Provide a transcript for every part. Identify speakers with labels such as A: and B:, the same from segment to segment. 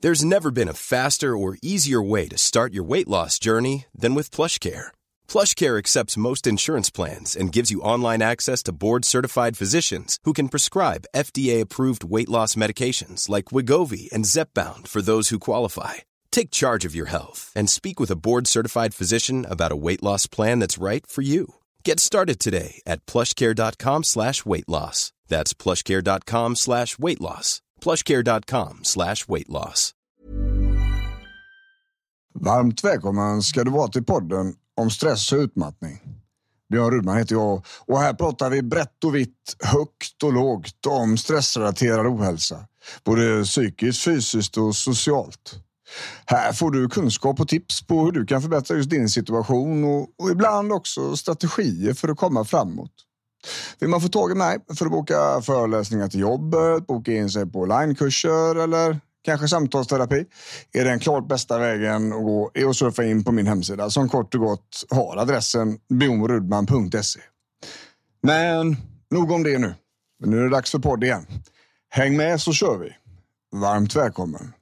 A: There's never been a faster or easier way to start your weight loss journey than with PlushCare. PlushCare accepts most insurance plans and gives you online access to board-certified physicians who can prescribe FDA-approved weight loss medications like Wegovy and Zepbound for those who qualify. Take charge of your health and speak with a board-certified physician about a weight loss plan that's right for you. Get started today at plushcare.com/weightloss. That's plushcare.com/weightloss. plushcare.com/weightloss.
B: Varmt välkommen ska du vara till podden om stress och utmattning. Björn Rudman heter jag och här pratar vi brett och vitt, högt och lågt om stressrelaterad ohälsa. Både psykiskt, fysiskt och socialt. Här får du kunskap och tips på hur du kan förbättra just din situation och ibland också strategier för att komma framåt. Vill man få tag i mig för att boka föreläsningar till jobbet, boka in sig på onlinekurser eller kanske samtalsterapi, är den klart bästa vägen att gå är att surfa in på min hemsida som kort och gott har adressen bjornrudman.se. Men nog om det nu. Nu är det dags för podd igen. Häng med så kör vi. Varmt välkommen.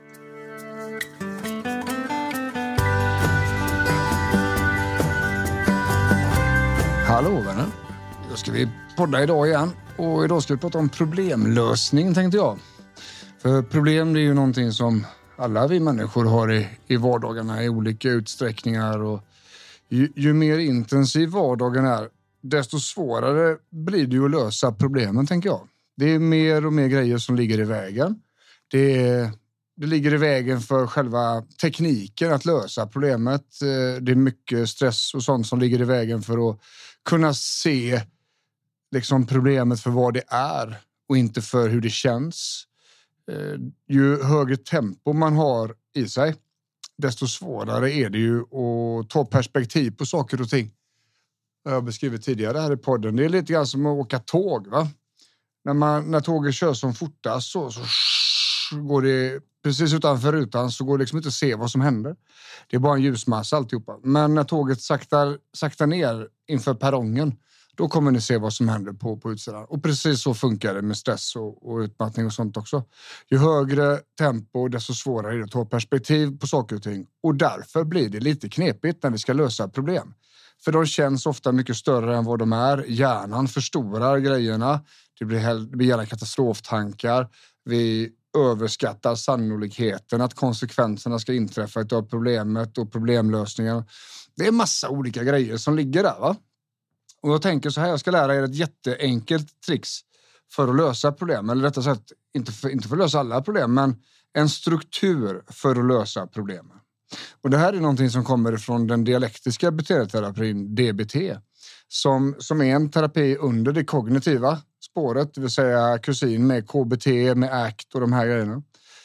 B: Hallå vänner. Då ska vi podda idag igen. Och idag ska vi prata om problemlösning tänkte jag. För problem det är ju någonting som alla vi människor har i vardagarna i olika utsträckningar. Och ju mer intensiv vardagen är, desto svårare blir det ju att lösa problemen tänker jag. Det är mer och mer grejer som ligger i vägen. Det ligger i vägen för själva tekniken att lösa problemet. Det är mycket stress och sånt som ligger i vägen för att kunna se liksom problemet för vad det är och inte för hur det känns. Ju högre tempo man har i sig, desto svårare är det ju att ta perspektiv på saker och ting. Jag har beskrivit tidigare här i podden. Det är lite grann som att åka tåg, va? När tåget kör som fortast så går det precis utanför rutan så går det liksom inte att se vad som händer. Det är bara en ljusmassa alltihopa. Men när tåget saktar ner inför perrongen, då kommer ni se vad som händer på utsidan. Och precis så funkar det med stress och utmattning och sånt också. Ju högre tempo, desto svårare är det att ta perspektiv på saker och ting. Och därför blir det lite knepigt när vi ska lösa problem. För de känns ofta mycket större än vad de är. Hjärnan förstorar grejerna. Det blir gärna katastroftankar. Vi överskattar sannolikheten att konsekvenserna ska inträffa av problemet och problemlösningen. Det är massa olika grejer som ligger där, va? Och jag tänker så här, jag ska lära er ett jätteenkelt tricks för att lösa problem. Eller rättare sagt, inte för att lösa alla problem, men en struktur för att lösa problemen. Och det här är någonting som kommer från den dialektiska beteendeterapin, DBT. Som är en terapi under det kognitiva spåret, det vill säga kusin med KBT, med ACT och de här grejerna.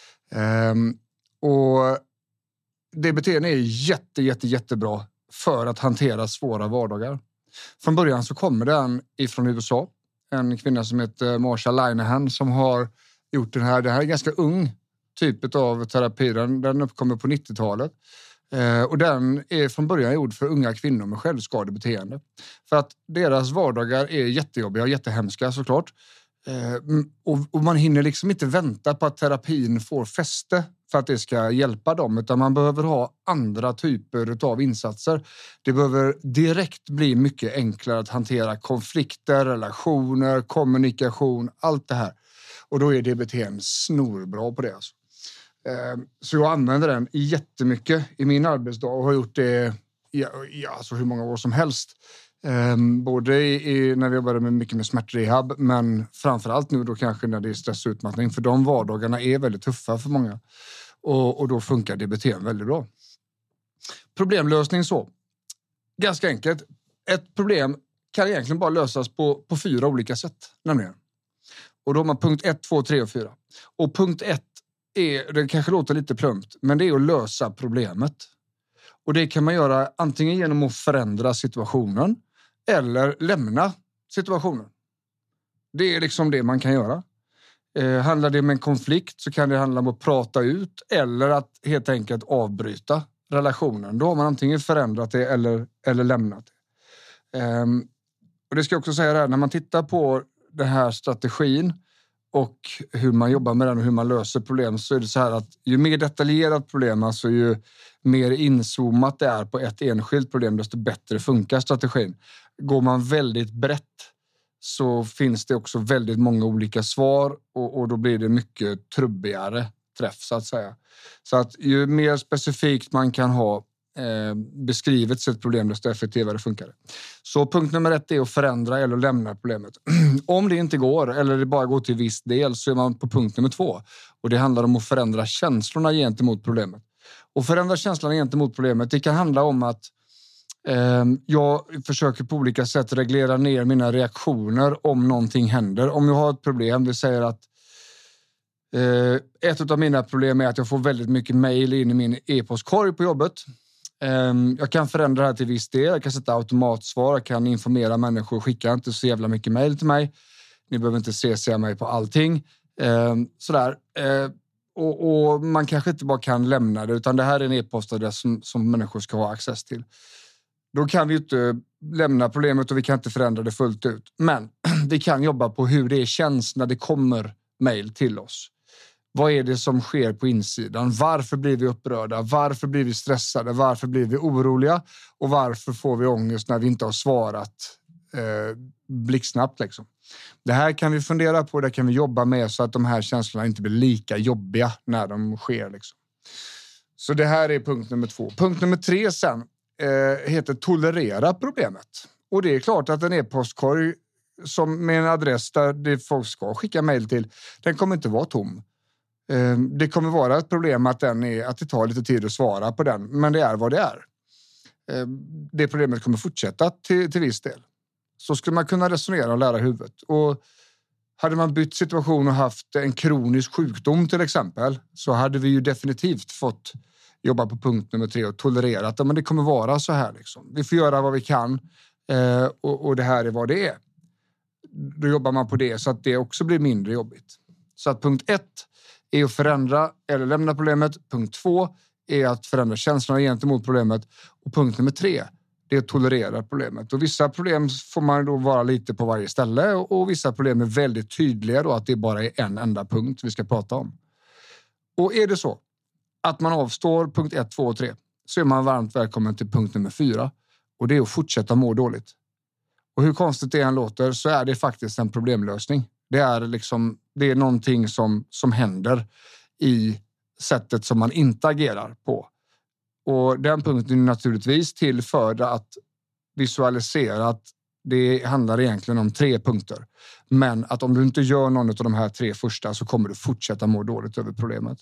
B: Och DBT är jättebra för att hantera svåra vardagar. Från början så kommer den ifrån USA. En kvinna som heter Marsha Linehan som har gjort den här. Det här är en ganska ung typ av terapi. Den uppkommer på 90-talet. Och den är från början gjord för unga kvinnor med självskadebeteende. För att deras vardagar är jättejobbiga och jättehemska såklart. Och man hinner liksom inte vänta på att terapin får fäste för att det ska hjälpa dem. Utan man behöver ha andra typer av insatser. Det behöver direkt bli mycket enklare att hantera konflikter, relationer, kommunikation, allt det här. Och då är DBT snorbra på det alltså. Så jag använder den jättemycket i min arbetsdag och har gjort det alltså hur många år som helst. Både när vi jobbade mycket med smärtrehab, men framförallt nu då kanske när det är stress och utmattning, för de vardagarna är väldigt tuffa för många. Och då funkar DBT väldigt bra. Problemlösning så. Ganska enkelt. Ett problem kan egentligen bara lösas på 4 olika sätt, nämligen. Och då har man punkt 1, 2, 3 och 4. Och punkt 1 det kanske låter lite plumpt, men det är att lösa problemet. Och det kan man göra antingen genom att förändra situationen eller lämna situationen. Det är liksom det man kan göra. Handlar det om en konflikt så kan det handla om att prata ut eller att helt enkelt avbryta relationen. Då har man antingen förändrat det eller lämnat det. Och det ska jag också säga här, när man tittar på den här strategin och hur man jobbar med den och hur man löser problem, så är det så här att ju mer detaljerat problem, alltså ju mer inzoomat det är på ett enskilt problem, desto bättre funkar strategin. Går man väldigt brett så finns det också väldigt många olika svar och då blir det mycket trubbigare träff så att säga. Så att ju mer specifikt man kan ha beskrivet sitt problem, desto effektivare funkar det. Så punkt nummer 1 är att förändra eller lämna problemet. Om det inte går eller det bara går till viss del, så är man på punkt nummer 2. Och det handlar om att förändra känslorna gentemot problemet. Och förändra känslorna gentemot problemet, det kan handla om att jag försöker på olika sätt reglera ner mina reaktioner om någonting händer. Om jag har ett problem, vi säger att ett av mina problem är att jag får väldigt mycket mejl in i min e-postkorg på jobbet. Jag kan förändra det här till viss del. Jag kan sätta automatsvar, jag kan informera människor, skicka inte så jävla mycket mejl till mig. Ni behöver inte se mig på allting. Sådär. Och man kanske inte bara kan lämna det, utan det här är en e-postadress som människor ska ha access till. Då kan vi inte lämna problemet och vi kan inte förändra det fullt ut. Men vi kan jobba på hur det känns när det kommer mejl till oss. Vad är det som sker på insidan? Varför blir vi upprörda? Varför blir vi stressade? Varför blir vi oroliga? Och varför får vi ångest när vi inte har svarat blixtsnabbt liksom? Det här kan vi fundera på, det kan vi jobba med så att de här känslorna inte blir lika jobbiga när de sker liksom. Så det här är punkt nummer 2. Punkt nummer 3 sen heter tolerera problemet. Och det är klart att en e-postkorg som med en adress där det folk ska skicka mejl till, den kommer inte vara tom. Det kommer vara ett problem att det tar lite tid att svara på den, men det är vad det är. Det problemet kommer fortsätta till viss del. Så skulle man kunna resonera och lära huvudet. Och hade man bytt situation och haft en kronisk sjukdom till exempel, så hade vi ju definitivt fått jobba på punkt nummer 3 och tolerera att men det kommer vara så här liksom. Vi får göra vad vi kan och det här är vad det är. Då jobbar man på det så att det också blir mindre jobbigt. Så att punkt 1 är att förändra eller lämna problemet. Punkt 2 är att förändra känslorna gentemot problemet. Och punkt nummer 3 är att tolerera problemet. Och vissa problem får man då vara lite på varje ställe. Och vissa problem är väldigt tydliga då att det bara är en enda punkt vi ska prata om. Och är det så att man avstår punkt 1, 2 och 3, så är man varmt välkommen till punkt nummer 4. Och det är att fortsätta må dåligt. Och hur konstigt det än låter, så är det faktiskt en problemlösning. Det är någonting som händer i sättet som man inte agerar på. Och den punkten är naturligtvis till för att visualisera att det handlar egentligen om 3 punkter. Men att om du inte gör någon av de här 3 första, så kommer du fortsätta må dåligt över problemet.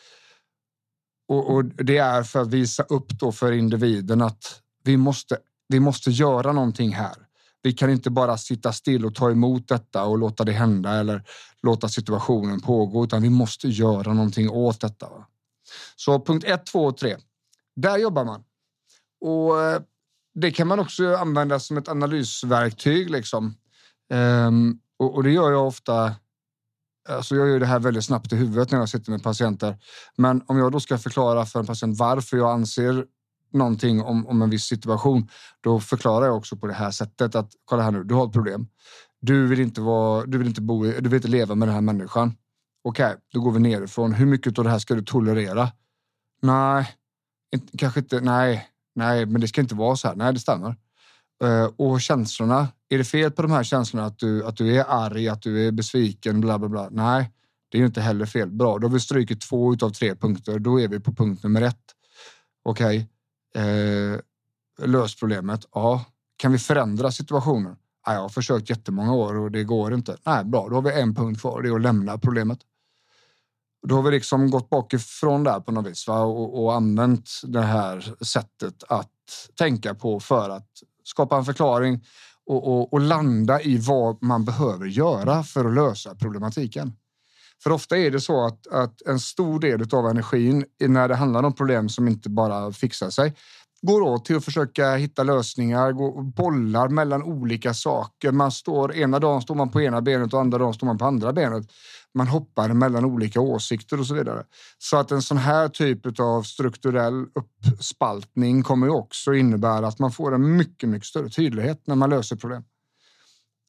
B: Och det är för att visa upp då för individen att vi måste göra någonting här. Vi kan inte bara sitta still och ta emot detta och låta det hända eller låta situationen pågå, utan vi måste göra någonting åt detta. Så punkt 1, 2 och 3. Där jobbar man. Och det kan man också använda som ett analysverktyg liksom. Och det gör jag ofta. Alltså jag gör det här väldigt snabbt i huvudet när jag sitter med patienter. Men om jag då ska förklara för en patient varför jag anser någonting om en viss situation, då förklarar jag också på det här sättet att kolla här nu, du har ett problem. Du vill inte leva med den här människan. Okej, då går vi nerifrån. Hur mycket av det här ska du tolerera? Nej, kanske inte. Nej, men det ska inte vara så här. Nej, det stannar. Och känslorna, är det fel på de här känslorna att du är arg, att du är besviken, bla bla bla? Nej, det är ju inte heller fel. Bra, då har vi strykit 2 utav 3 punkter. Då är vi på punkt nummer 1. Okej. Lös problemet. Ja. Kan vi förändra situationen? Ja, jag har försökt jättemånga år och det går inte. Nej, bra. Då har vi en punkt kvar. Det är att lämna problemet. Då har vi liksom gått bakifrån där på något vis, va? Och använt det här sättet att tänka på för att skapa en förklaring och landa i vad man behöver göra för att lösa problematiken. För ofta är det så att en stor del av energin när det handlar om problem som inte bara fixar sig går åt till att försöka hitta lösningar, bollar mellan olika saker. Ena dagen står man på ena benet och andra dagen står man på andra benet. Man hoppar mellan olika åsikter och så vidare. Så att en sån här typ av strukturell uppspaltning kommer ju också innebära att man får en mycket, mycket större tydlighet när man löser problem.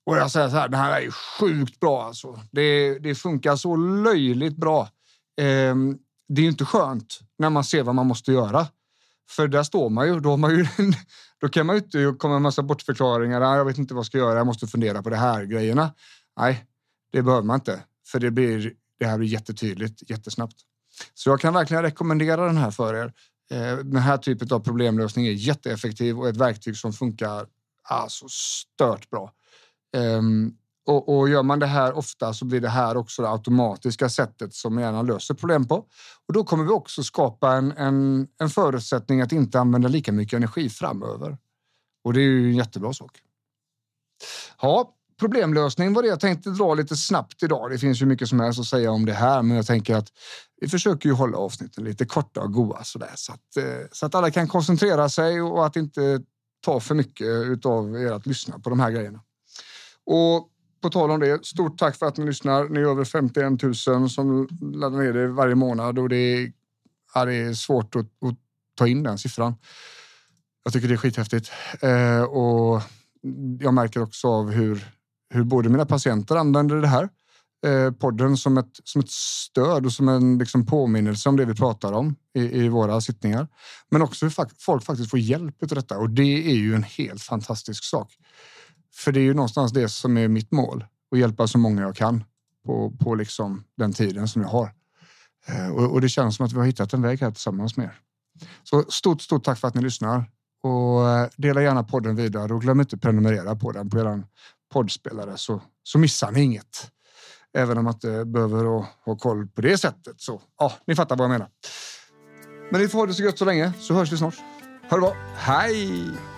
B: Och jag säger så här, det här är sjukt bra alltså. Det funkar så löjligt bra. Det är ju inte skönt när man ser vad man måste göra. För där står man ju, då kan man ju inte komma en massa bortförklaringar. Jag vet inte vad jag ska göra, jag måste fundera på det här grejerna. Nej, det behöver man inte. För det här blir jättetydligt, jättesnabbt. Så jag kan verkligen rekommendera den här för er. Den här typen av problemlösning är jätteeffektiv och ett verktyg som funkar alltså stört bra. Och gör man det här ofta så blir det här också det automatiska sättet som gärna löser problem på. Och då kommer vi också skapa en förutsättning att inte använda lika mycket energi framöver. Och det är ju en jättebra sak. Ja, problemlösning var det jag tänkte dra lite snabbt idag. Det finns ju mycket som helst att säga om det här, men jag tänker att vi försöker ju hålla avsnitten lite korta och goda sådär, så att alla kan koncentrera sig och att inte ta för mycket utav er att lyssna på de här grejerna. Och på tal om det, stort tack för att ni lyssnar. Ni är över 51 000 som laddar ner det varje månad och det är svårt att ta in den siffran. Jag tycker det är skithäftigt. Och jag märker också av hur både mina patienter använder det här podden som ett stöd och som en liksom påminnelse om det vi pratar om i våra sittningar. Men också hur folk faktiskt får hjälp av detta. Och det är ju en helt fantastisk sak. För det är ju någonstans det som är mitt mål. Att hjälpa så många jag kan på liksom den tiden som jag har. Och det känns som att vi har hittat en väg här tillsammans med er. Så stort tack för att ni lyssnar. Och dela gärna podden vidare. Och glöm inte att prenumerera på den på er poddspelare. Så missar ni inget. Även om man inte behöver ha koll på det sättet. Så ja, ni fattar vad jag menar. Men ni får ha det så gött så länge. Så hörs vi snart. Ha det bra. Hej!